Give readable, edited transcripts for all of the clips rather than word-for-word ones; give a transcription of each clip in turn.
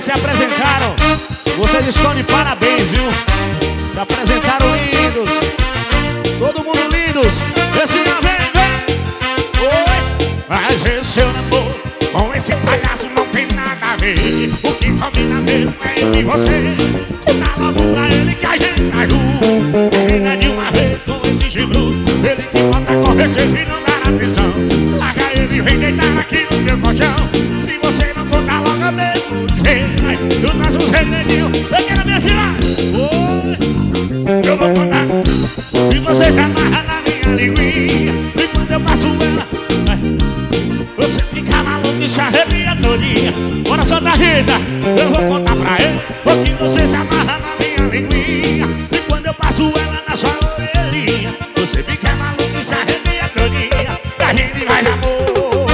se apresentaram. Vocês estão de parabéns, viu? Se apresentaram lindos. Todo mundo lindos. Esse não vem. Oi. Mas esse seu namoro com esse palhaço não tem nada a ver. O que combina mesmo é eu e você. Dá logo pra ele que a gente tá junto. Termina de uma vez com esse chifrudo. Ele que bota com respeito e não dá atenção. Larga ele e vem deitar aqui no meu colchão. Se você não contar logo mesmo, você vai do nosso segredinho. Eu quero me ensinar. Oi, eu vou contar. E você se amarra na minha linguinha. E quando eu passo ela, você fica maluco e se arrepia todinha. Bora solta a Rita, eu vou contar pra ele. Porque você se amarra na minha linguinha. E quando eu passo ela na sua orelhinha, você fica maluco e se arrepia todinha. Da gente vai de amor.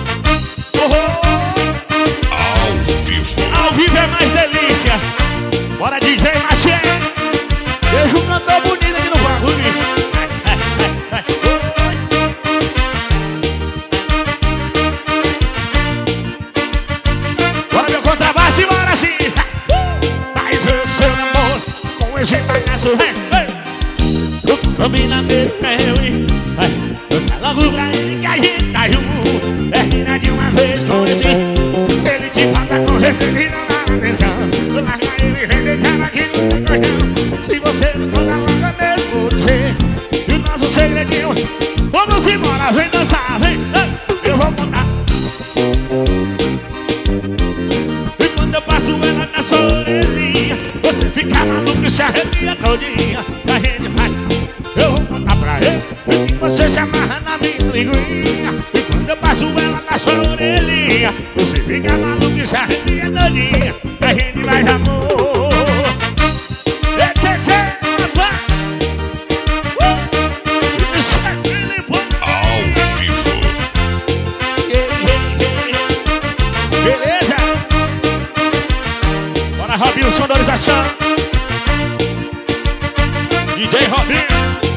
Ao vivo é mais delícia. Bora DJ Maciel. Deixa um cantor bonito aqui no bagulho. Bora sim! Faz o seu amor com esse palhaço, o que combina mesmo é eu e eu quero logo pra ele que a gente tá junto. Termina de uma vez com esse. Ele te bota com respeito e não dá atenção. Larga ele e vem deitar aqui no teu colchão. Se você não conta logo mesmo você. E o nosso segredinho. Vamos embora, vem dançar, vem. Eu vou contar. Eu passo ela na sua orelhinha. Você fica maluco e se arrepia todinha. A gente vai, eu vou contar pra ele. E você se amarra na minha linguinha. E quando eu passo ela na sua orelhinha, você fica maluco e se arrepia todinha. A gente vai de amor. Ao vivo. Beleza? Bora, Robinho, sonorização. DJ Robinho.